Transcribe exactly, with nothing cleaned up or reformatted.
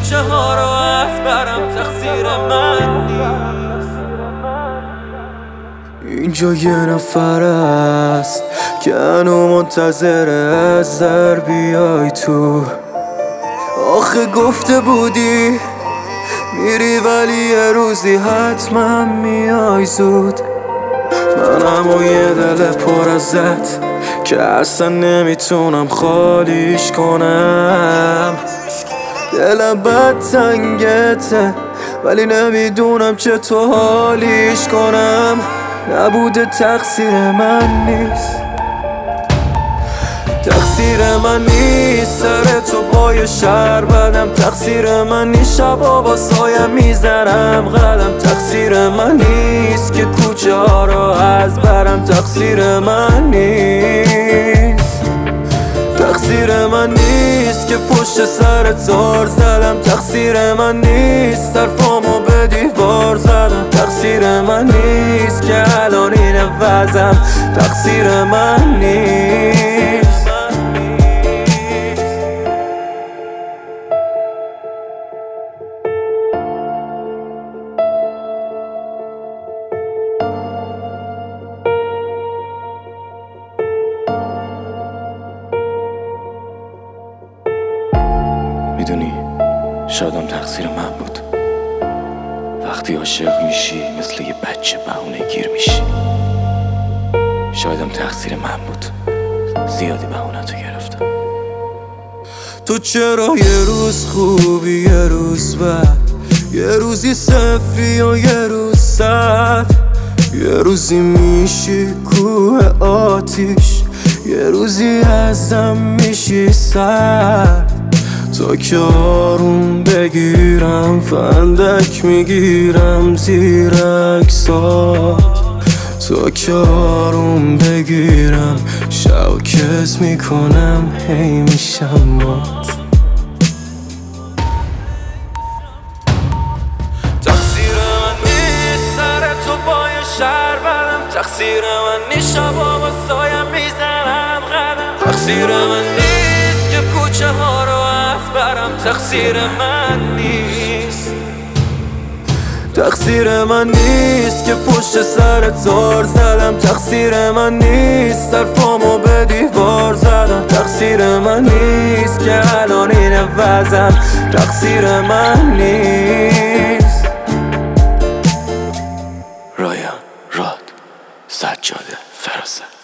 کوچه ها رو از برم تقصیر من نیست. اینجا یه نفر است که هنو منتظر از در بیای تو. آخه گفته بودی میری ولی یه روزی حتما میای زود. منم و یه دل پر ازت که اصلا نمیتونم خالیش کنم. دلم بد تنگته ولی نمیدونم چطور حالیش کنم. نبوده تقصیر من نیست، تقصیر من نیست. سر تو پای شهر بدم تقصیر من نیست. شبا با سایم میزنم قدم تقصیر من نیست. که کوچه ها رو از برم تقصیر من نیست، تقصیر من نیست. که پشت سر تار زدم تقصیر من نیست. طرفامو به دیوار زدم تقصیر من نیست. که الان این وضعم تقصیر من نیست. میدونی شایدم تقصیر من بود. وقتی عاشق میشی مثل یه بچه بهونه گیر میشی. شایدم تقصیر من بود، زیادی بهونه تو گرفتم. تو چرا یه روز خوبی یه روز بد، یه روزی صفری و یه روز سرد، یه روزی میشی کوه آتیش، یه روزی ازم میشی سرد. تا که آروم بگیرم فندک میگیرم زیر عکسات. تا که آروم بگیرم شوکت میکنم هی میشم مات. تقصیر من نیست سر تو پای شهر بدم تقصیر من نیست. شبا با سایم میزنم قدم تقصیر من نیست. که کوچه ها رو از برم تقصیر من نیست، تقصیر من نیست. که پشت سر تار زدم تقصیر من نیست. طرفامو به دیوار زدم تقصیر من نیست. که الان این وضعم تقصیر من نیست. رایان راد سجاده فراسته.